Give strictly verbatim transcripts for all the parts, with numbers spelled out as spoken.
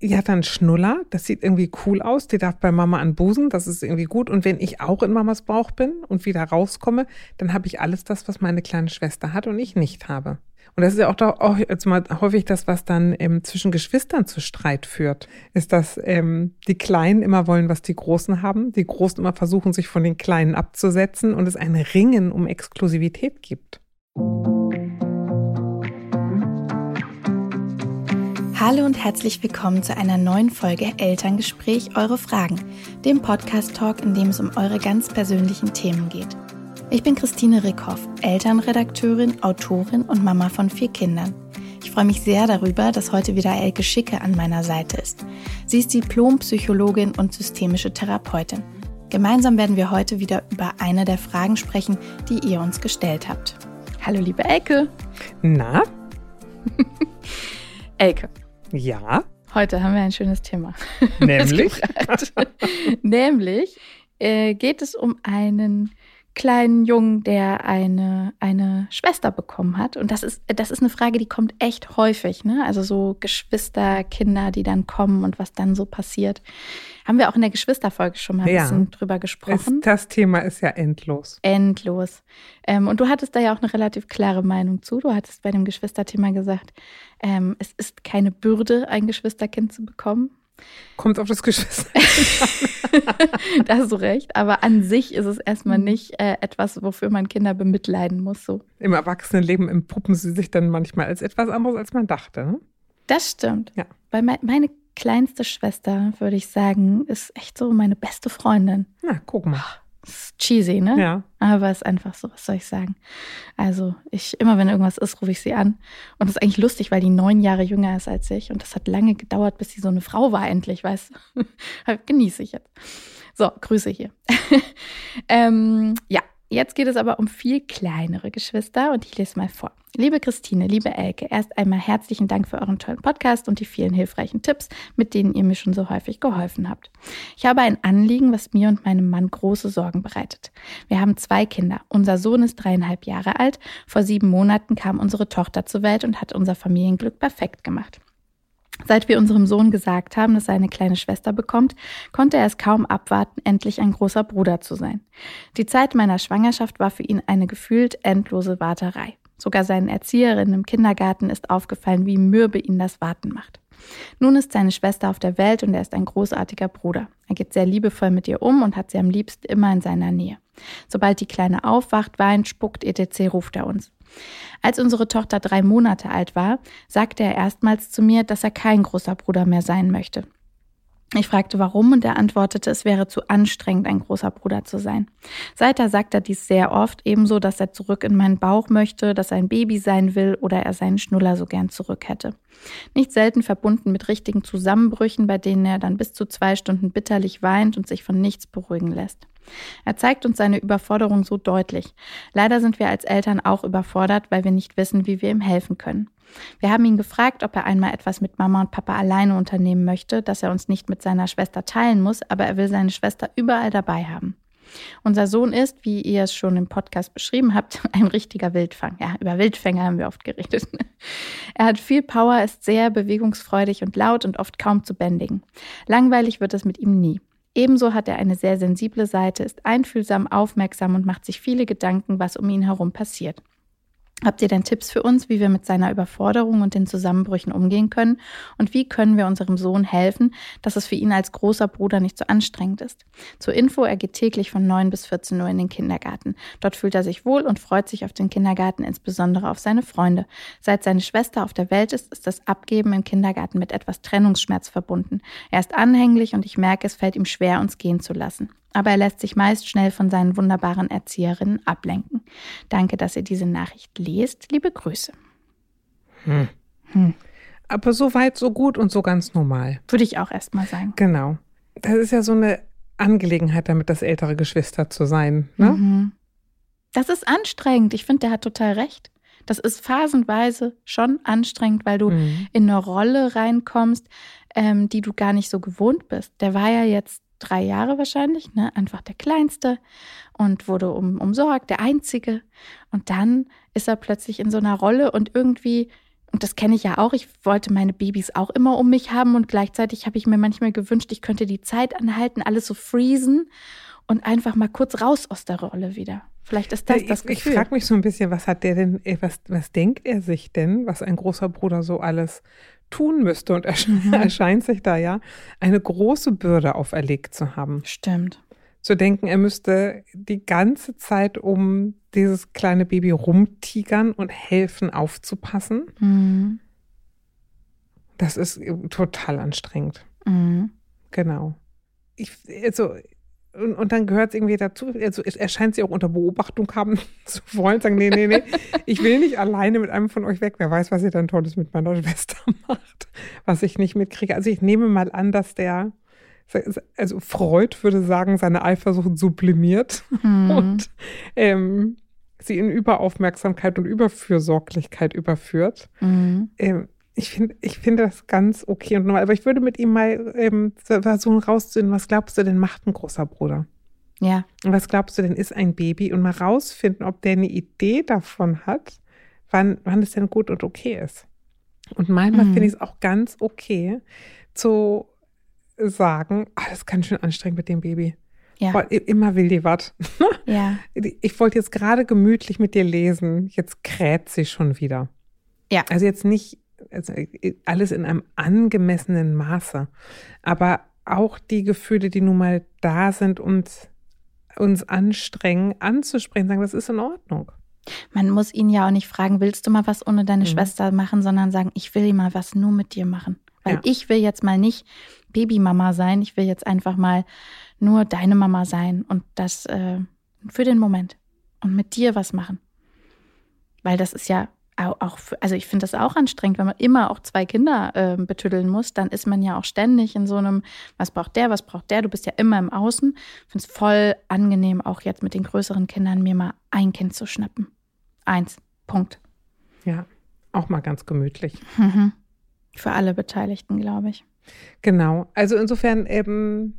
ja, dann Schnuller, das sieht irgendwie cool aus, die darf bei Mama an den Busen, das ist irgendwie gut. Und wenn ich auch in Mamas Bauch bin und wieder rauskomme, dann habe ich alles das, was meine kleine Schwester hat und ich nicht habe. Und das ist ja auch, doch auch jetzt mal häufig das, was dann ähm, zwischen Geschwistern zu Streit führt, ist, dass ähm, die Kleinen immer wollen, was die Großen haben, die Großen immer versuchen, sich von den Kleinen abzusetzen und es ein Ringen um Exklusivität gibt. Hallo und herzlich willkommen zu einer neuen Folge Elterngespräch, eure Fragen, dem Podcast-Talk, in dem es um eure ganz persönlichen Themen geht. Ich bin Christine Rickhoff, Elternredakteurin, Autorin und Mama von vier Kindern. Ich freue mich sehr darüber, dass heute wieder Elke Schicke an meiner Seite ist. Sie ist Diplompsychologin und systemische Therapeutin. Gemeinsam werden wir heute wieder über eine der Fragen sprechen, die ihr uns gestellt habt. Hallo liebe Elke. Na? Elke. Ja? Heute haben wir ein schönes Thema. Nämlich? Nämlich äh, geht es um einen kleinen Jungen, der eine, eine Schwester bekommen hat. Und das ist, das ist eine Frage, die kommt echt häufig, ne? Also so Geschwister, Kinder, die dann kommen und was dann so passiert. Haben wir auch in der Geschwisterfolge schon mal ein ja, bisschen drüber gesprochen. Ist, das Thema ist ja endlos. Endlos. Ähm, und du hattest da ja auch eine relativ klare Meinung zu. Du hattest bei dem Geschwisterthema gesagt, ähm, es ist keine Bürde, ein Geschwisterkind zu bekommen. Kommt auf das Geschwisterkind an. Da hast du recht. Aber an sich ist es erstmal nicht äh, etwas, wofür man Kinder bemitleiden muss. So. Im Erwachsenenleben entpuppen sie sich dann manchmal als etwas anderes, als man dachte. Ne? Das stimmt. Ja. Weil me- meine kleinste Schwester, würde ich sagen, ist echt so meine beste Freundin. Na, guck mal. Das ist cheesy, ne? Ja. Aber ist einfach so, was soll ich sagen? Also ich, immer wenn irgendwas ist, rufe ich sie an. Und das ist eigentlich lustig, weil die neun Jahre jünger ist als ich. Und das hat lange gedauert, bis sie so eine Frau war endlich, weißt du? Genieße ich jetzt. So, Grüße hier. ähm, ja, jetzt geht es aber um viel kleinere Geschwister und ich lese mal vor. Liebe Christine, liebe Elke, erst einmal herzlichen Dank für euren tollen Podcast und die vielen hilfreichen Tipps, mit denen ihr mir schon so häufig geholfen habt. Ich habe ein Anliegen, was mir und meinem Mann große Sorgen bereitet. Wir haben zwei Kinder. Unser Sohn ist dreieinhalb Jahre alt. Vor sieben Monaten kam unsere Tochter zur Welt und hat unser Familienglück perfekt gemacht. Seit wir unserem Sohn gesagt haben, dass er eine kleine Schwester bekommt, konnte er es kaum abwarten, endlich ein großer Bruder zu sein. Die Zeit meiner Schwangerschaft war für ihn eine gefühlt endlose Warterei. Sogar seinen Erzieherinnen im Kindergarten ist aufgefallen, wie mürbe ihn das Warten macht. Nun ist seine Schwester auf der Welt und er ist ein großartiger Bruder. Er geht sehr liebevoll mit ihr um und hat sie am liebsten immer in seiner Nähe. Sobald die Kleine aufwacht, weint, spuckt et cetera, ruft er uns. Als unsere Tochter drei Monate alt war, sagte er erstmals zu mir, dass er kein großer Bruder mehr sein möchte. Ich fragte, warum, und er antwortete, es wäre zu anstrengend, ein großer Bruder zu sein. Seither sagt er dies sehr oft, ebenso, dass er zurück in meinen Bauch möchte, dass er ein Baby sein will oder er seinen Schnuller so gern zurück hätte. Nicht selten verbunden mit richtigen Zusammenbrüchen, bei denen er dann bis zu zwei Stunden bitterlich weint und sich von nichts beruhigen lässt. Er zeigt uns seine Überforderung so deutlich. Leider sind wir als Eltern auch überfordert, weil wir nicht wissen, wie wir ihm helfen können. Wir haben ihn gefragt, ob er einmal etwas mit Mama und Papa alleine unternehmen möchte, dass er uns nicht mit seiner Schwester teilen muss, aber er will seine Schwester überall dabei haben. Unser Sohn ist, wie ihr es schon im Podcast beschrieben habt, ein richtiger Wildfang. Ja, über Wildfänger haben wir oft geredet. Er hat viel Power, ist sehr bewegungsfreudig und laut und oft kaum zu bändigen. Langweilig wird es mit ihm nie. Ebenso hat er eine sehr sensible Seite, ist einfühlsam, aufmerksam und macht sich viele Gedanken, was um ihn herum passiert. Habt ihr denn Tipps für uns, wie wir mit seiner Überforderung und den Zusammenbrüchen umgehen können? Und wie können wir unserem Sohn helfen, dass es für ihn als großer Bruder nicht so anstrengend ist? Zur Info, er geht täglich von neun bis vierzehn Uhr in den Kindergarten. Dort fühlt er sich wohl und freut sich auf den Kindergarten, insbesondere auf seine Freunde. Seit seine Schwester auf der Welt ist, ist das Abgeben im Kindergarten mit etwas Trennungsschmerz verbunden. Er ist anhänglich und ich merke, es fällt ihm schwer, uns gehen zu lassen. Aber er lässt sich meist schnell von seinen wunderbaren Erzieherinnen ablenken. Danke, dass ihr diese Nachricht lest. Liebe Grüße. Hm. Hm. Aber so weit, so gut und so ganz normal. Würde ich auch erst mal sagen. Genau. Das ist ja so eine Angelegenheit, damit das ältere Geschwister zu sein. Ne? Mhm. Das ist anstrengend. Ich finde, der hat total recht. Das ist phasenweise schon anstrengend, weil du mhm. in eine Rolle reinkommst, ähm, die du gar nicht so gewohnt bist. Der war ja jetzt drei Jahre wahrscheinlich, ne? Einfach der Kleinste und wurde um, umsorgt, der Einzige. Und dann ist er plötzlich in so einer Rolle und irgendwie Und das kenne ich ja auch. Ich wollte meine Babys auch immer um mich haben und gleichzeitig habe ich mir manchmal gewünscht, ich könnte die Zeit anhalten, alles so freezen und einfach mal kurz raus aus der Rolle wieder. Vielleicht ist das ja, das ich, Gefühl. Ich frage mich so ein bisschen, was hat der denn, was, was denkt er sich denn, was ein großer Bruder so alles tun müsste? Und er mhm. erscheint sich da ja eine große Bürde auferlegt zu haben. Stimmt. Zu denken, er müsste die ganze Zeit um dieses kleine Baby rumtigern und helfen, aufzupassen. Mhm. Das ist total anstrengend. Mhm. Genau. Ich, also, und, und dann gehört es irgendwie dazu, also er scheint sie auch unter Beobachtung haben zu wollen, sagen, nee, nee, nee, ich will nicht alleine mit einem von euch weg. Wer weiß, was ihr dann Tolles mit meiner Schwester macht, was ich nicht mitkriege. Also ich nehme mal an, dass der, also Freud würde sagen, seine Eifersucht sublimiert mhm. und ähm, sie in Überaufmerksamkeit und Überfürsorglichkeit überführt. Mhm. Ähm, ich finde ich finde das ganz okay und normal. Aber ich würde mit ihm mal ähm, versuchen rauszufinden, was glaubst du denn macht ein großer Bruder? Ja. Und was glaubst du denn ist ein Baby? Und mal rausfinden, ob der eine Idee davon hat, wann, wann es denn gut und okay ist. Und manchmal mhm. finde ich es auch ganz okay, zu sagen, ah, das ist ganz schön anstrengend mit dem Baby. Ja. Boah, immer will die was. Ja. Ich wollte jetzt gerade gemütlich mit dir lesen, jetzt kräht sie schon wieder. Ja. Also jetzt nicht also alles in einem angemessenen Maße, aber auch die Gefühle, die nun mal da sind und uns anstrengen, anzusprechen, sagen, das ist in Ordnung. Man muss ihn ja auch nicht fragen, willst du mal was ohne deine mhm. Schwester machen, sondern sagen, ich will mal was nur mit dir machen. Weil ja. ich will jetzt mal nicht Babymama sein, ich will jetzt einfach mal nur deine Mama sein und das äh, für den Moment und mit dir was machen. Weil das ist ja auch, für, also ich finde das auch anstrengend, wenn man immer auch zwei Kinder äh, betüddeln muss, dann ist man ja auch ständig in so einem, was braucht der, was braucht der, du bist ja immer im Außen. Ich finde es voll angenehm, auch jetzt mit den größeren Kindern mir mal ein Kind zu schnappen. Eins, Punkt. Ja, auch mal ganz gemütlich. Mhm. Für alle Beteiligten, glaube ich. Genau, also insofern ähm,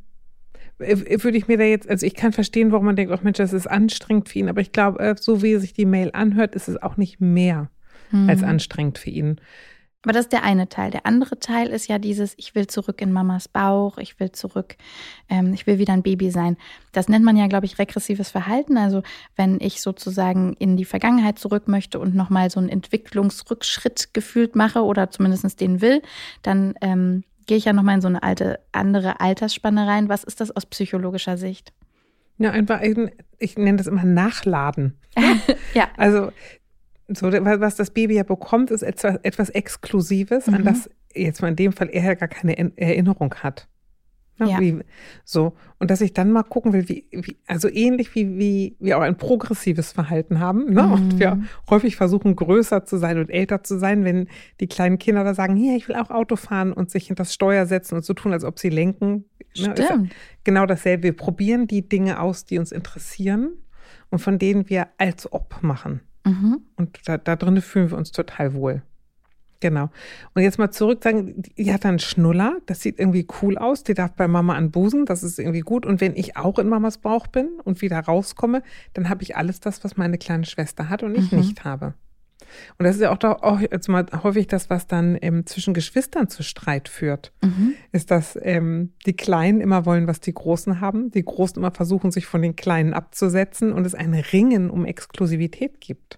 würde ich mir da jetzt, also ich kann verstehen, warum man denkt, ach Mensch, das ist anstrengend für ihn, aber ich glaube, so wie sich die Mail anhört, ist es auch nicht mehr hm. als anstrengend für ihn. Aber das ist der eine Teil. Der andere Teil ist ja dieses, ich will zurück in Mamas Bauch, ich will zurück, ähm, ich will wieder ein Baby sein. Das nennt man ja, glaube ich, regressives Verhalten. Also wenn ich sozusagen in die Vergangenheit zurück möchte und nochmal so einen Entwicklungsrückschritt gefühlt mache oder zumindest den will, dann ähm, gehe ich ja nochmal in so eine alte, andere Altersspanne rein. Was ist das aus psychologischer Sicht? Ja, einfach, ich nenne das immer Nachladen. Ja. Also so, was das Baby ja bekommt, ist etwas, etwas Exklusives, mhm. an das jetzt mal in dem Fall er ja gar keine Erinnerung hat. Ja, ja. Wie, so. Und dass ich dann mal gucken will, wie, wie also ähnlich wie, wie wir auch ein progressives Verhalten haben, ne? Mhm. Und wir häufig versuchen, größer zu sein und älter zu sein, wenn die kleinen Kinder da sagen, hier, ich will auch Auto fahren und sich hinter das Steuer setzen und so tun, als ob sie lenken. Stimmt. Ne? Ist genau dasselbe. Wir probieren die Dinge aus, die uns interessieren und von denen wir als ob machen. Mhm. Und da, da drin fühlen wir uns total wohl. Genau. Und jetzt mal zurück sagen, die hat einen Schnuller, das sieht irgendwie cool aus, die darf bei Mama an Busen, das ist irgendwie gut. Und wenn ich auch in Mamas Bauch bin und wieder rauskomme, dann habe ich alles das, was meine kleine Schwester hat und ich mhm. nicht habe. Und das ist ja auch, da, auch jetzt mal häufig das, was dann ähm, zwischen Geschwistern zu Streit führt, mhm. ist, dass ähm, die Kleinen immer wollen, was die Großen haben, die Großen immer versuchen, sich von den Kleinen abzusetzen und es ein Ringen um Exklusivität gibt.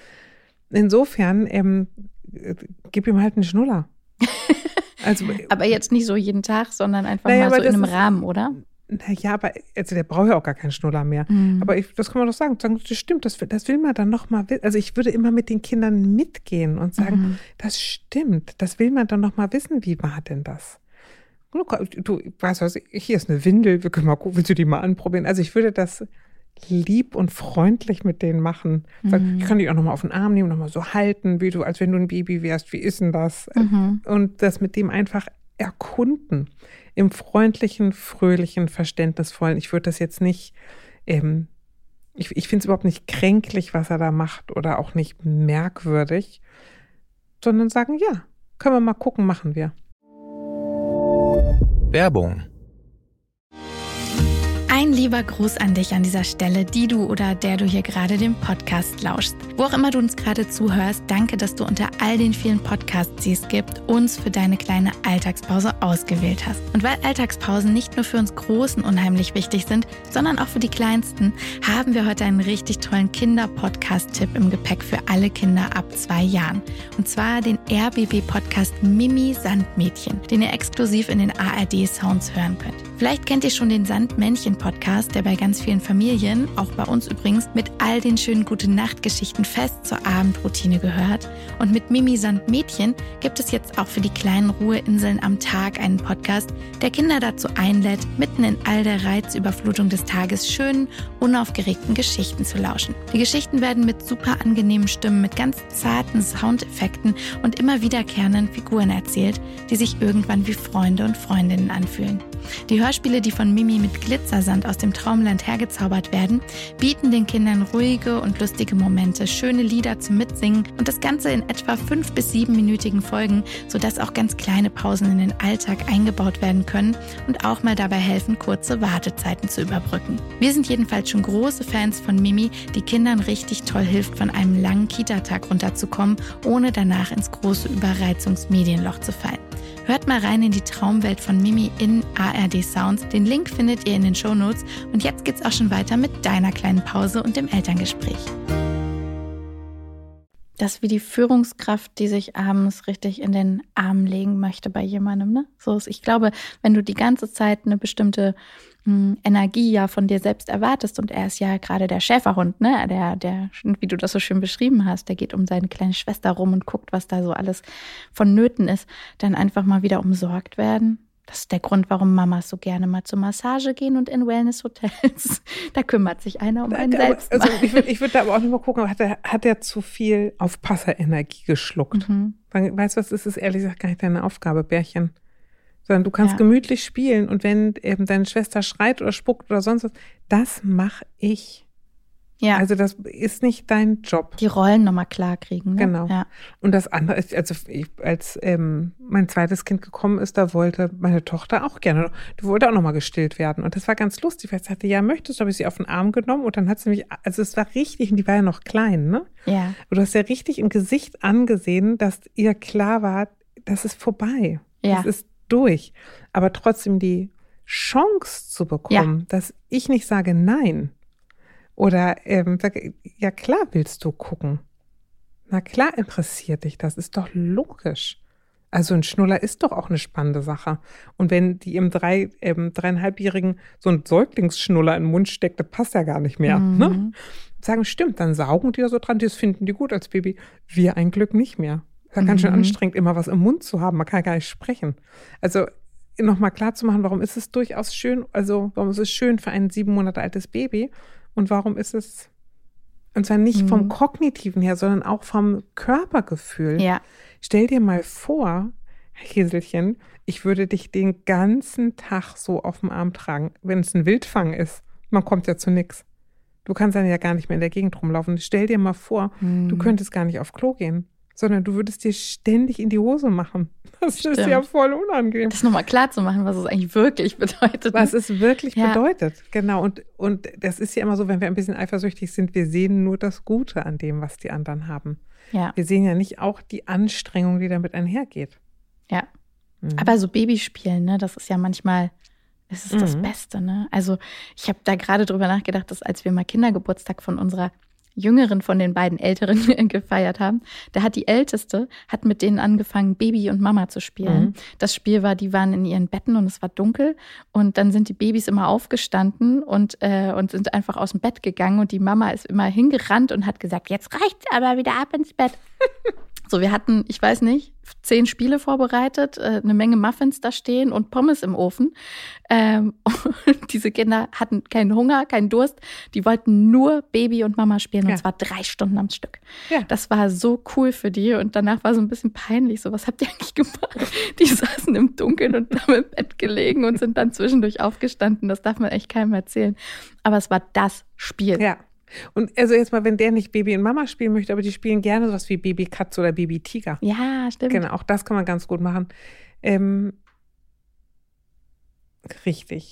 Insofern ähm, gib ihm halt einen Schnuller. Also, aber jetzt nicht so jeden Tag, sondern einfach naja, mal so in einem ist, Rahmen, oder? Naja, aber also der braucht ja auch gar keinen Schnuller mehr. Mhm. Aber ich, das kann man doch sagen. sagen das stimmt, das, das will man dann noch mal. Also ich würde immer mit den Kindern mitgehen und sagen, mhm. das stimmt, das will man dann noch mal wissen. Wie war denn das? Du, weißt was, hier ist eine Windel, wir können mal gucken, willst du die mal anprobieren? Also ich würde das lieb und freundlich mit denen machen. Mhm. Ich kann dich auch nochmal auf den Arm nehmen, nochmal so halten, wie du, als wenn du ein Baby wärst. Wie ist denn das? Mhm. Und das mit dem einfach erkunden. Im freundlichen, fröhlichen, verständnisvollen. Ich würde das jetzt nicht, ähm, ich, ich finde es überhaupt nicht kränklich, was er da macht oder auch nicht merkwürdig, sondern sagen, ja, können wir mal gucken, machen wir. Werbung. Ein lieber Gruß an dich an dieser Stelle, die du oder der du hier gerade den Podcast lauschst. Wo auch immer du uns gerade zuhörst, danke, dass du unter all den vielen Podcasts, die es gibt, uns für deine kleine Alltagspause ausgewählt hast. Und weil Alltagspausen nicht nur für uns Großen unheimlich wichtig sind, sondern auch für die Kleinsten, haben wir heute einen richtig tollen Kinder-Podcast-Tipp im Gepäck für alle Kinder ab zwei Jahren. Und zwar den R B B-Podcast Mimi Sandmädchen, den ihr exklusiv in den A R D-Sounds hören könnt. Vielleicht kennt ihr schon den Sandmännchen-Podcast, der bei ganz vielen Familien, auch bei uns übrigens, mit all den schönen Gute-Nacht-Geschichten fest zur Abendroutine gehört. Und mit Mimi Sandmädchen gibt es jetzt auch für die kleinen Ruheinseln am Tag einen Podcast, der Kinder dazu einlädt, mitten in all der Reizüberflutung des Tages schönen, unaufgeregten Geschichten zu lauschen. Die Geschichten werden mit super angenehmen Stimmen, mit ganz zarten Soundeffekten und immer wiederkehrenden Figuren erzählt, die sich irgendwann wie Freunde und Freundinnen anfühlen. Die Hörspiele, die von Mimi mit Glitzersand aus dem Traumland hergezaubert werden, bieten den Kindern ruhige und lustige Momente, schöne Lieder zum Mitsingen und das Ganze in etwa fünf- bis siebenminütigen Folgen, sodass auch ganz kleine Pausen in den Alltag eingebaut werden können und auch mal dabei helfen, kurze Wartezeiten zu überbrücken. Wir sind jedenfalls schon große Fans von Mimi, die Kindern richtig toll hilft, von einem langen Kita-Tag runterzukommen, ohne danach ins große Überreizungsmedienloch zu fallen. Hört mal rein in die Traumwelt von Mimi in A R D Sounds. Den Link findet ihr in den Shownotes. Und jetzt geht's auch schon weiter mit deiner kleinen Pause und dem Elterngespräch. Das ist wie die Führungskraft, die sich abends richtig in den Arm legen möchte bei jemandem, ne? So ist, ich glaube, wenn du die ganze Zeit eine bestimmte mh, Energie ja von dir selbst erwartest, und er ist ja gerade der Schäferhund, ne? Der, der, wie du das so schön beschrieben hast, der geht um seine kleine Schwester rum und guckt, was da so alles vonnöten ist, dann einfach mal wieder umsorgt werden. Das ist der Grund, warum Mamas so gerne mal zur Massage gehen und in Wellness-Hotels. Da kümmert sich einer um einen selbst. Also ich würde ich würd da aber auch nicht mal gucken, hat er, hat er zu viel Aufpasserenergie geschluckt? Mhm. Weißt du was, ist es ehrlich gesagt gar nicht deine Aufgabe, Bärchen. Sondern du kannst ja gemütlich spielen und wenn eben deine Schwester schreit oder spuckt oder sonst was, das mache ich. Ja. Also das ist nicht dein Job. Die Rollen nochmal klar kriegen. Ne? Genau. Ja. Und das andere ist, also ich, als ähm, mein zweites Kind gekommen ist, da wollte meine Tochter auch gerne, die wollte auch nochmal gestillt werden. Und das war ganz lustig, weil sie sagte, ja, möchtest du, habe ich sie auf den Arm genommen und dann hat sie mich, also es war richtig, und die war ja noch klein, ne? Ja. Und du hast ja richtig im Gesicht angesehen, dass ihr klar war, das ist vorbei. Ja. Das ist durch. Aber trotzdem die Chance zu bekommen, ja, dass ich nicht sage nein. Oder, ähm, ja klar willst du gucken. Na klar interessiert dich das, ist doch logisch. Also ein Schnuller ist doch auch eine spannende Sache. Und wenn die im drei, ähm, dreieinhalbjährigen so ein Säuglingsschnuller in den Mund steckt, das passt ja gar nicht mehr. Mhm. Ne? Sagen, stimmt, dann saugen die da so dran, das finden die gut als Baby. Wir ein Glück nicht mehr. Das ist mhm. ganz schön anstrengend, immer was im Mund zu haben. Man kann gar nicht sprechen. Also nochmal klar zu machen, warum ist es durchaus schön, also warum ist es schön für ein sieben Monate altes Baby? Und warum ist es, und zwar nicht mhm. vom Kognitiven her, sondern auch vom Körpergefühl. Ja. Stell dir mal vor, Häselchen, ich würde dich den ganzen Tag so auf dem Arm tragen, wenn es ein Wildfang ist. Man kommt ja zu nichts. Du kannst dann ja gar nicht mehr in der Gegend rumlaufen. Stell dir mal vor, mhm. du könntest gar nicht auf Klo gehen, sondern du würdest dir ständig in die Hose machen. Das Stimmt. ist ja voll unangenehm. Das nochmal klar zu machen, was es eigentlich wirklich bedeutet. Was es wirklich ja. bedeutet, genau. Und, und das ist ja immer so, wenn wir ein bisschen eifersüchtig sind, wir sehen nur das Gute an dem, was die anderen haben. Ja. Wir sehen ja nicht auch die Anstrengung, die damit einhergeht. Ja, mhm. aber so Babyspielen, ne, das ist ja manchmal, das ist mhm. das Beste, ne. Also ich habe da gerade drüber nachgedacht, dass als wir mal Kindergeburtstag von unserer Jüngeren von den beiden Älteren gefeiert haben, da hat die Älteste, hat mit denen angefangen, Baby und Mama zu spielen. Mhm. Das Spiel war, die waren in ihren Betten und es war dunkel und dann sind die Babys immer aufgestanden und, äh, und sind einfach aus dem Bett gegangen und die Mama ist immer hingerannt und hat gesagt, jetzt reicht's aber wieder ab ins Bett. So, wir hatten, ich weiß nicht, zehn Spiele vorbereitet, eine Menge Muffins da stehen und Pommes im Ofen. Ähm, und diese Kinder hatten keinen Hunger, keinen Durst. Die wollten nur Baby und Mama spielen und ja. zwar drei Stunden am Stück. Ja. Das war so cool für die und danach war so ein bisschen peinlich. So, was habt ihr eigentlich gemacht? Die saßen im Dunkeln und haben im Bett gelegen und sind dann zwischendurch aufgestanden. Das darf man echt keinem erzählen. Aber es war das Spiel. Ja. Und also jetzt mal, wenn der nicht Baby und Mama spielen möchte, aber die spielen gerne sowas wie Baby Katze oder Baby Tiger. Ja, stimmt. Genau, auch das kann man ganz gut machen. Ähm, richtig.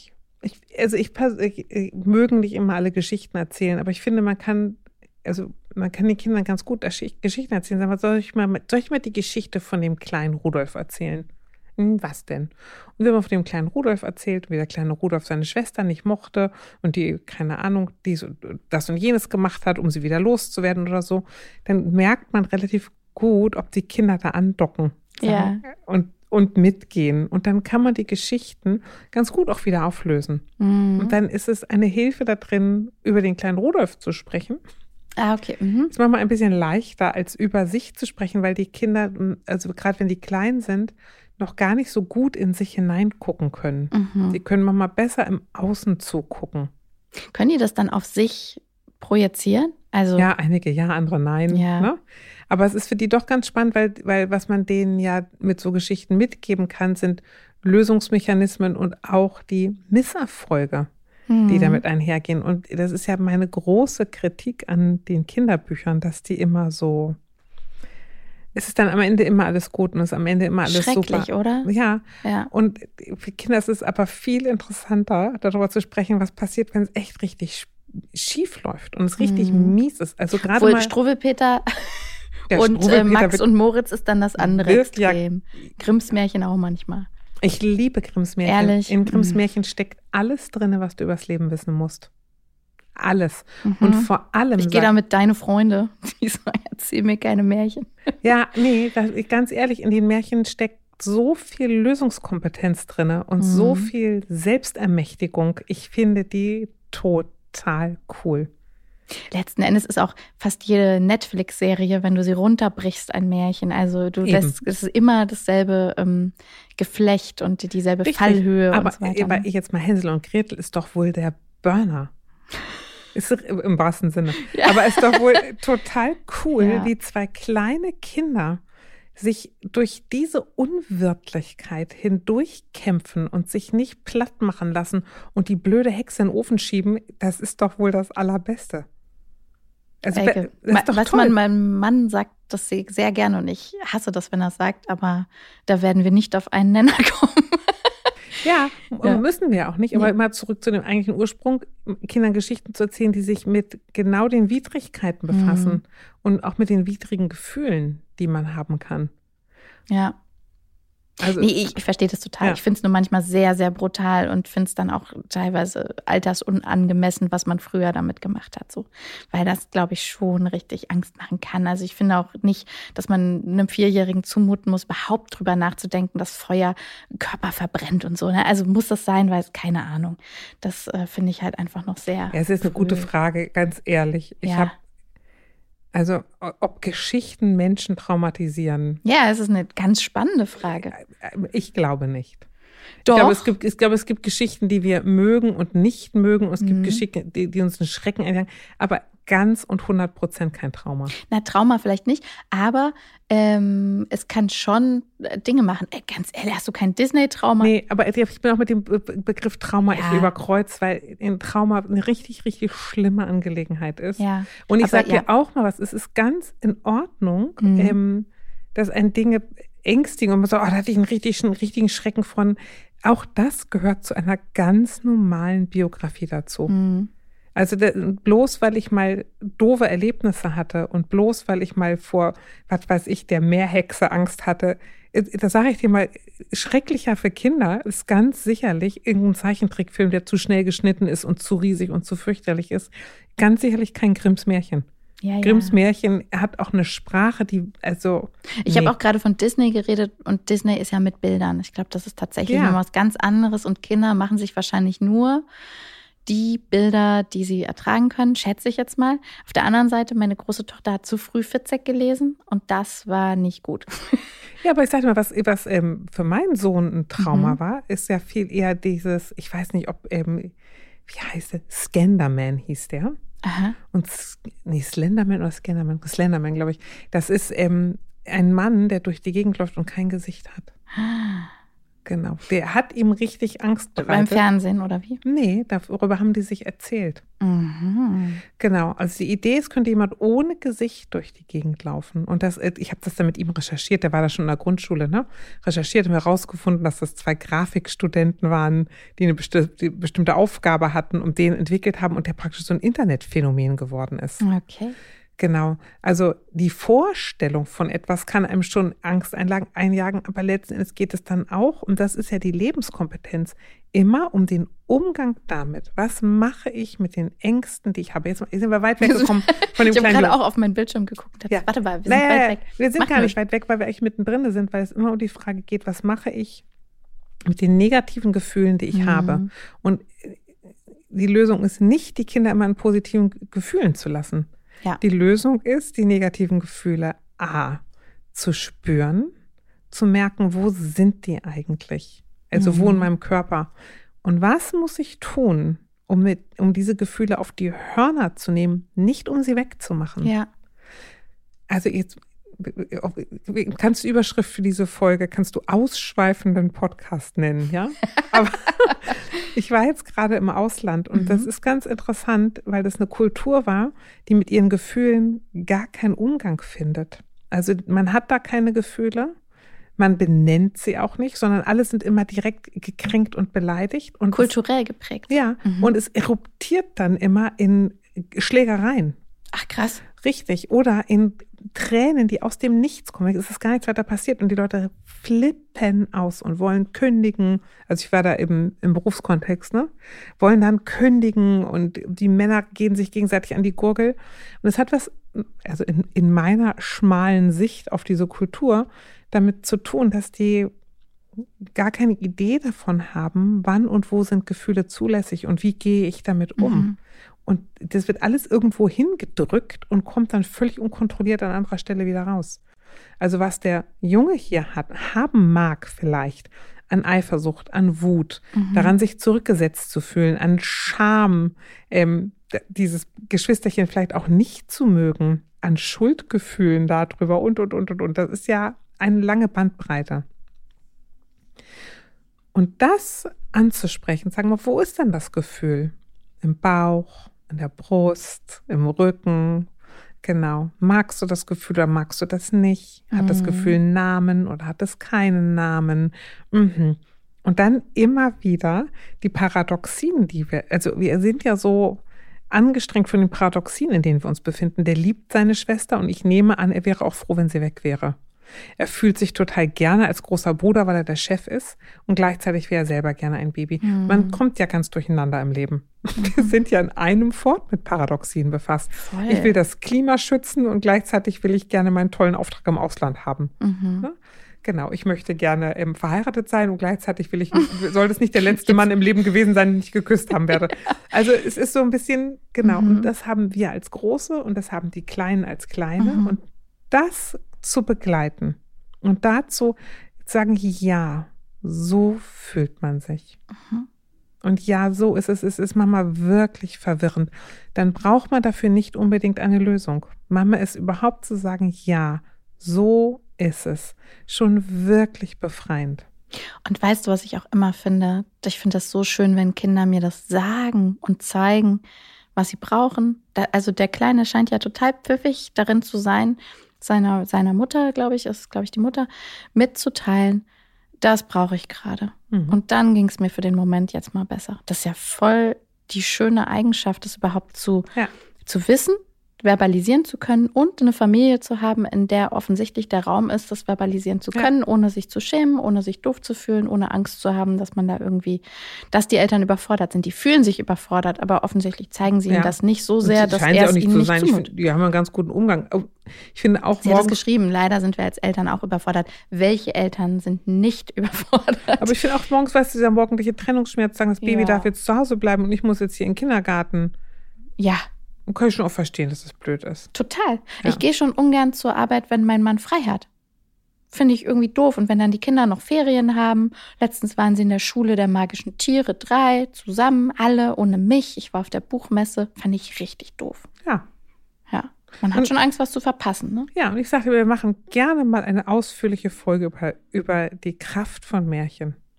Ich, also ich, ich, ich mögen nicht immer alle Geschichten erzählen, aber ich finde, man kann, also man kann den Kindern ganz gut Geschichten erzählen. Sagen wir, soll ich mal, soll ich mal die Geschichte von dem kleinen Rudolf erzählen? Hm, was denn? Und wenn man von dem kleinen Rudolf erzählt, wie der kleine Rudolf seine Schwester nicht mochte und die, keine Ahnung, dies, das und jenes gemacht hat, um sie wieder loszuwerden oder so, dann merkt man relativ gut, ob die Kinder da andocken. Ja. Und und mitgehen. Und dann kann man die Geschichten ganz gut auch wieder auflösen. Mhm. Und dann ist es eine Hilfe da drin, über den kleinen Rudolf zu sprechen. Ah, okay. Mhm. ist manchmal ein bisschen leichter, als über sich zu sprechen, weil die Kinder, also gerade wenn die klein sind, noch gar nicht so gut in sich hineingucken können. Mhm. Sie können manchmal besser im Außen zugucken. Können die das dann auf sich projizieren? Also Ja, einige ja, andere nein. Ja. Ne? Aber es ist für die doch ganz spannend, weil, weil was man denen ja mit so Geschichten mitgeben kann, sind Lösungsmechanismen und auch die Misserfolge, mhm. die damit einhergehen. Und das ist ja meine große Kritik an den Kinderbüchern, dass die immer so, es ist dann am Ende immer alles gut und es ist am Ende immer alles schrecklich, super. oder? Ja. Ja. Und für Kinder ist es aber viel interessanter, darüber zu sprechen, was passiert, wenn es echt richtig schief läuft und es richtig Mhm. mies ist. Also gerade Obwohl mal Struwwelpeter der und äh, Struwwelpeter Max wird- und Moritz ist dann das andere Wirkt ja- Extrem. Grimms Märchen auch manchmal. Ich liebe Grimms Märchen. Ehrlich? In Grimms Mhm. Märchen steckt alles drin, was du übers Leben wissen musst. Alles. Mhm. Und vor allem. Ich gehe sagt- damit deine Freunde. Die sagen, erzähl mir keine Märchen. Ja, nee, das, ganz ehrlich, in den Märchen steckt so viel Lösungskompetenz drin und Mhm. so viel Selbstermächtigung. Ich finde die total cool. Letzten Endes ist auch fast jede Netflix-Serie, wenn du sie runterbrichst, ein Märchen. Also du Eben. lässt, es ist immer dasselbe ähm, Geflecht und dieselbe Richtig. Fallhöhe Aber, und so weiter. aber ne? ich jetzt mal, Hänsel und Gretel ist doch wohl der Burner. Ist im im wahrsten Sinne. Ja. Aber ist doch wohl total cool, Ja. wie zwei kleine Kinder sich durch diese Unwirtlichkeit hindurchkämpfen und sich nicht platt machen lassen und die blöde Hexe in den Ofen schieben. Das ist doch wohl das Allerbeste. Also, Elke, das ist doch was toll. man, mein Mann sagt das sehr gerne und ich hasse das, wenn er es sagt, aber da werden wir nicht auf einen Nenner kommen. Ja, Ja. müssen wir auch nicht. Aber Nee. immer zurück zu dem eigentlichen Ursprung, Kindern Geschichten zu erzählen, die sich mit genau den Widrigkeiten befassen Mhm. und auch mit den widrigen Gefühlen, die man haben kann. Ja. Also, Nee, ich, ich verstehe das total. Ja. Ich finde es nur manchmal sehr, sehr brutal und finde es dann auch teilweise altersunangemessen, was man früher damit gemacht hat. So. Weil das, glaube ich, schon richtig Angst machen kann. Also ich finde auch nicht, dass man einem Vierjährigen zumuten muss, überhaupt drüber nachzudenken, dass Feuer Körper verbrennt und so. Ne? Also muss das sein, weil keine Ahnung. Das äh, finde ich halt einfach noch sehr. ja, es ist eine früh. gute Frage, ganz ehrlich. Ich Ja. habe, also, ob Geschichten Menschen traumatisieren, Ja, es ist eine ganz spannende Frage. ich glaube nicht. Doch. Ich glaube, es gibt, ich glaube, es gibt Geschichten, die wir mögen und nicht mögen. Und es gibt Mhm. Geschichten, die, die uns einen Schrecken einjagen. Aber ganz und hundert Prozent kein Trauma. Na, Trauma vielleicht nicht, aber ähm, es kann schon äh, Dinge machen. Ey, ganz ehrlich, hast du kein Disney-Trauma? Nee, aber ich bin auch mit dem Be- Begriff Trauma Ja. echt überkreuzt, weil ein Trauma eine richtig, richtig schlimme Angelegenheit ist. Ja. Und ich aber sage ja. dir auch mal was, es ist ganz in Ordnung, Mhm. ähm, dass ein Dinge ängstigen und man sagt, oh, da hatte ich einen richtigen, richtigen Schrecken von. Auch das gehört zu einer ganz normalen Biografie dazu. Mhm. Also der, bloß weil ich mal doofe Erlebnisse hatte und bloß weil ich mal vor, was weiß ich, der Meerhexe Angst hatte, da sage ich dir mal, schrecklicher für Kinder ist ganz sicherlich irgendein Zeichentrickfilm, der zu schnell geschnitten ist und zu riesig und zu fürchterlich ist. Ganz sicherlich kein Grimms Märchen. Ja, Grimms ja. Märchen hat auch eine Sprache, die, also. Ich nee. habe auch gerade von Disney geredet und Disney ist ja mit Bildern. Ich glaube, das ist tatsächlich Ja. noch was ganz anderes und Kinder machen sich wahrscheinlich nur die Bilder, die sie ertragen können, schätze ich jetzt mal. Auf der anderen Seite, meine große Tochter hat zu früh Fitzek gelesen und das war nicht gut. Ja, aber ich sag mal, was, was ähm, für meinen Sohn ein Trauma Mhm. war, ist ja viel eher dieses, ich weiß nicht, ob, ähm, wie heißt der? Slenderman hieß der. Aha. Und, S- nee, Slenderman oder Slenderman? Slenderman, glaube ich. Das ist ähm, ein Mann, der durch die Gegend läuft und kein Gesicht hat. Genau. Der hat ihm richtig Angst bereitet. Beim Fernsehen oder wie? Nee, darüber haben die sich erzählt. Mhm. Genau. Also die Idee ist, könnte jemand ohne Gesicht durch die Gegend laufen. Und das, ich habe das dann mit ihm recherchiert. Der war da schon in der Grundschule, ne? Recherchiert und herausgefunden, dass das zwei Grafikstudenten waren, die eine besti- die bestimmte Aufgabe hatten und den entwickelt haben und der praktisch so ein Internetphänomen geworden ist. Okay. Genau. Also die Vorstellung von etwas kann einem schon Angst einlagen, einjagen, aber letzten Endes geht es dann auch, und das ist ja die Lebenskompetenz, immer um den Umgang damit. Was mache ich mit den Ängsten, die ich habe? Jetzt sind wir weit weggekommen von dem ich habe kleinen gerade auch auf meinen Bildschirm geguckt. Ja. Warte mal, wir sind naja, weit weg. Wir sind Mach gar nicht nicht weit weg, weil wir eigentlich mittendrin sind, weil es immer um die Frage geht, was mache ich mit den negativen Gefühlen, die ich Mhm. habe? Und die Lösung ist nicht, die Kinder immer in positiven Gefühlen zu lassen. Ja. Die Lösung ist, die negativen Gefühle A, zu spüren, zu merken, wo sind die eigentlich? Also Mhm. wo in meinem Körper? Und was muss ich tun, um, mit, um diese Gefühle auf die Hörner zu nehmen, nicht um sie wegzumachen? Ja. Also jetzt kannst du Überschrift für diese Folge, kannst du ausschweifenden Podcast nennen, ja? Aber ich war jetzt gerade im Ausland und mhm. das ist ganz interessant, weil das eine Kultur war, die mit ihren Gefühlen gar keinen Umgang findet. Also man hat da keine Gefühle, man benennt sie auch nicht, sondern alle sind immer direkt gekränkt und beleidigt. Und kulturell es, geprägt. Ja, mhm. und es eruptiert dann immer in Schlägereien. Ach krass. Richtig. Oder in Tränen, die aus dem Nichts kommen. Es ist gar nichts weiter passiert und die Leute flippen aus und wollen kündigen. Also ich war da eben im Berufskontext, ne? Wollen dann kündigen und die Männer gehen sich gegenseitig an die Gurgel. Und es hat was, also in, in meiner schmalen Sicht auf diese Kultur, damit zu tun, dass die gar keine Idee davon haben, wann und wo sind Gefühle zulässig und wie gehe ich damit um. Mhm. Und das wird alles irgendwo hingedrückt und kommt dann völlig unkontrolliert an anderer Stelle wieder raus. Also was der Junge hier hat, haben mag vielleicht an Eifersucht, an Wut, mhm. daran sich zurückgesetzt zu fühlen, an Scham, ähm, dieses Geschwisterchen vielleicht auch nicht zu mögen, an Schuldgefühlen darüber und, und, und, und, und. Das ist ja eine lange Bandbreite. Und das anzusprechen, sagen wir, wo ist denn das Gefühl? Im Bauch, in der Brust, im Rücken, genau. Magst du das Gefühl oder magst du das nicht? Hat mhm. das Gefühl einen Namen oder hat es keinen Namen? Mhm. Und dann immer wieder die Paradoxien, die wir, also wir sind ja so angestrengt von den Paradoxien, in denen wir uns befinden. Der liebt seine Schwester und ich nehme an, er wäre auch froh, wenn sie weg wäre. Er fühlt sich total gerne als großer Bruder, weil er der Chef ist und gleichzeitig wäre er selber gerne ein Baby. Mhm. Man kommt ja ganz durcheinander im Leben. Wir sind ja in einem fort mit Paradoxien befasst. Voll. Ich will das Klima schützen und gleichzeitig will ich gerne meinen tollen Auftrag im Ausland haben. Mhm. Ja? Genau, ich möchte gerne ähm, verheiratet sein und gleichzeitig will ich nicht, soll das nicht der letzte Mann im Leben gewesen sein, den ich geküsst haben werde. Also es ist so ein bisschen, genau, mhm. und das haben wir als Große und das haben die Kleinen als Kleine mhm. und das zu begleiten und dazu sagen, ja, so fühlt man sich. Mhm. Und ja, so ist es. Es ist manchmal wirklich verwirrend. Dann braucht man dafür nicht unbedingt eine Lösung. Manchmal ist überhaupt zu sagen, ja, so ist es. Schon wirklich befreiend. Und weißt du, was ich auch immer finde? Ich finde das so schön, wenn Kinder mir das sagen und zeigen, was sie brauchen. Da, also der Kleine scheint ja total pfiffig darin zu sein, seiner, seiner Mutter, glaube ich, ist, glaube ich, die Mutter, mitzuteilen, das brauche ich gerade. Mhm. Und dann ging es mir für den Moment jetzt mal besser. Das ist ja voll die schöne Eigenschaft, das überhaupt zu, ja. zu wissen, verbalisieren zu können und eine Familie zu haben, in der offensichtlich der Raum ist, das verbalisieren zu können, ja. ohne sich zu schämen, ohne sich doof zu fühlen, ohne Angst zu haben, dass man da irgendwie, dass die Eltern überfordert sind. Die fühlen sich überfordert, aber offensichtlich zeigen sie ja. ihm das nicht so sehr, dass er es ihnen nicht zumutet. Ich finde, die haben einen ganz guten Umgang. Ich finde auch Sie hat es geschrieben, leider sind wir als Eltern auch überfordert. Welche Eltern sind nicht überfordert? Aber ich finde auch morgens, weißt du, dieser morgendliche Trennungsschmerz, sagen, das Baby ja. darf jetzt zu Hause bleiben und ich muss jetzt hier in den Kindergarten. Ja. Kann ich schon auch verstehen, dass das blöd ist. Total. Ja. Ich gehe schon ungern zur Arbeit, wenn mein Mann frei hat. Finde ich irgendwie doof. Und wenn dann die Kinder noch Ferien haben, letztens waren sie in der Schule der magischen Tiere, drei, zusammen, alle, ohne mich. Ich war auf der Buchmesse, fand ich richtig doof. Ja. Ja. Man hat und, schon Angst, was zu verpassen, ne? Ja, und ich sagte, wir machen gerne mal eine ausführliche Folge über, über die Kraft von Märchen.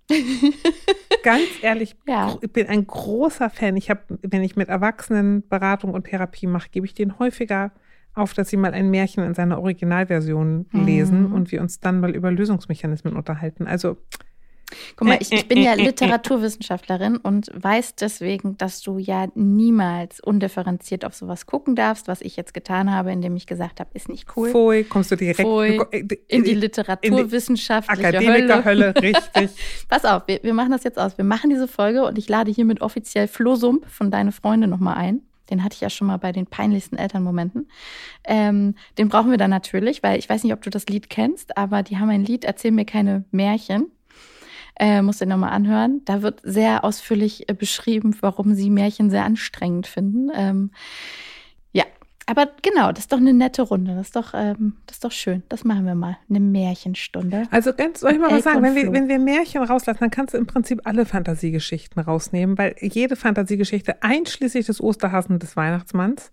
Ganz ehrlich, Ja. ich bin ein großer Fan. Ich habe, wenn ich mit Erwachsenen Beratung und Therapie mache, gebe ich denen häufiger auf, dass sie mal ein Märchen in seiner Originalversion lesen Mhm. und wir uns dann mal über Lösungsmechanismen unterhalten. Also Guck mal, ich, ich bin ja Literaturwissenschaftlerin und weiß deswegen, dass du ja niemals undifferenziert auf sowas gucken darfst, was ich jetzt getan habe, indem ich gesagt habe, ist nicht cool. Pfui, kommst du direkt Pfui, in in die literaturwissenschaftliche Akademikerhölle, Hölle. richtig. Pass auf, wir, wir machen das jetzt aus. Wir machen diese Folge und ich lade hiermit offiziell Flo Sump von Deine Freunde nochmal ein. Den hatte ich ja schon mal bei den peinlichsten Elternmomenten. Ähm, den brauchen wir dann natürlich, weil ich weiß nicht, ob du das Lied kennst, aber die haben ein Lied, Erzähl mir keine Märchen. Äh, musst du dir nochmal anhören. Da wird sehr ausführlich äh, beschrieben, warum sie Märchen sehr anstrengend finden. Ähm, ja, aber genau, das ist doch eine nette Runde. Das ist doch, ähm, das ist doch schön. Das machen wir mal. Eine Märchenstunde. Also ganz, soll ich mal was Elke sagen? und Wenn wir, Flo. wenn wir Märchen rauslassen, dann kannst du im Prinzip alle Fantasiegeschichten rausnehmen, weil jede Fantasiegeschichte, einschließlich des Osterhasen und des Weihnachtsmanns,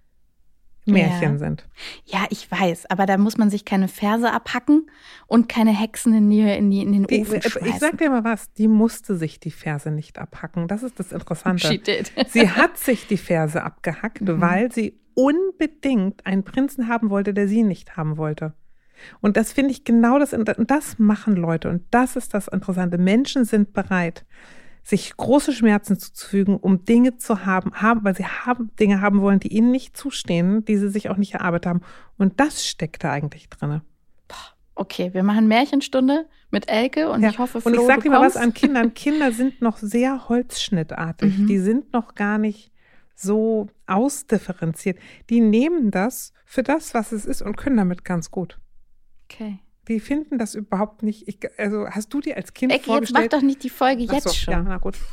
Märchen Ja. sind. Ja, ich weiß, aber da muss man sich keine Verse abhacken und keine Hexen in, die, in, die, in den Die, Ofen schmeißen. ich sag dir mal was, die musste sich die Ferse nicht abhacken. Das ist das Interessante. She did. Sie hat sich die Ferse abgehackt, Mhm. weil sie unbedingt einen Prinzen haben wollte, der sie nicht haben wollte. Und das finde ich genau das, und das machen Leute. Und das ist das Interessante. Menschen sind bereit, sich große Schmerzen zuzufügen, um Dinge zu haben, haben, weil sie haben, Dinge haben wollen, die ihnen nicht zustehen, die sie sich auch nicht erarbeitet haben. Und das steckt da eigentlich drin. Okay, wir machen Märchenstunde mit Elke und Ja. ich hoffe, Flo, Und ich sag du dir mal was kommst. an Kindern. Kinder sind noch sehr holzschnittartig. Mhm. Die sind noch gar nicht so ausdifferenziert. Die nehmen das für das, was es ist und können damit ganz gut. Okay. Die finden das überhaupt nicht. Ich, also hast du dir als Kind Elke, jetzt mach vorgestellt? doch nicht die Folge Ach jetzt so, schon. Ja, na gut.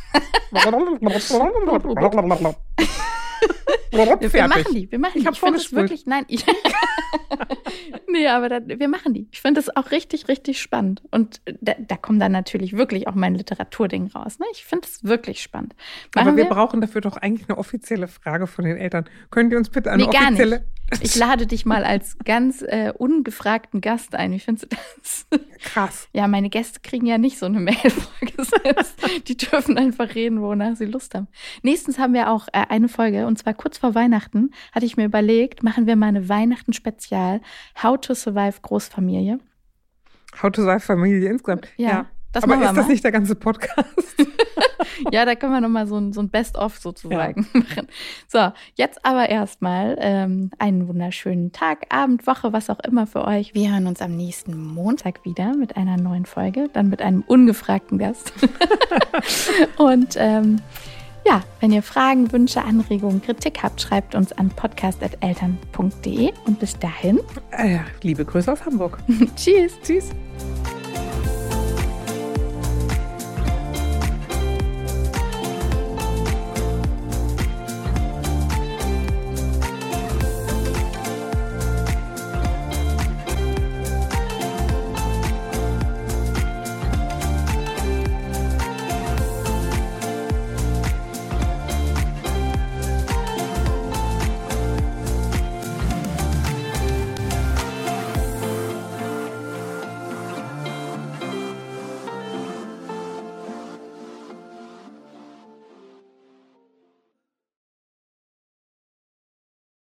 Wir, wir machen die, wir machen Ich die. hab Ich finde es vorgespult. wirklich, nein, ich, nee, aber da, wir machen die. Ich finde es auch richtig, richtig spannend. Und da, da kommt dann natürlich wirklich auch mein Literaturding raus. Ne? Ich finde es wirklich spannend. Machen Aber wir brauchen dafür doch eigentlich eine offizielle Frage von den Eltern. Könnt ihr uns bitte eine Nee, gar offizielle... nicht. Ich lade dich mal als ganz äh, ungefragten Gast ein. Wie findest du das? Krass. Ja, meine Gäste kriegen ja nicht so eine Mail vorgesetzt. Die dürfen einfach reden, wonach sie Lust haben. Nächstens haben wir auch äh, eine Folge, und zwar kurz vor Weihnachten, hatte ich mir überlegt, machen wir mal eine Weihnachten-Spezial, How to Survive Großfamilie. How to Survive Familie insgesamt. Ja, das Aber machen wir ist das mal. nicht der ganze Podcast? Ja, da können wir nochmal so ein, so ein Best-of sozusagen machen. So, jetzt aber erstmal ähm, einen wunderschönen Tag, Abend, Woche, was auch immer für euch. Wir hören uns am nächsten Montag wieder mit einer neuen Folge, dann mit einem ungefragten Gast. Und ähm, ja, wenn ihr Fragen, Wünsche, Anregungen, Kritik habt, schreibt uns an podcast at eltern punkt de und bis dahin, Äh, liebe Grüße aus Hamburg. tschüss. Tschüss.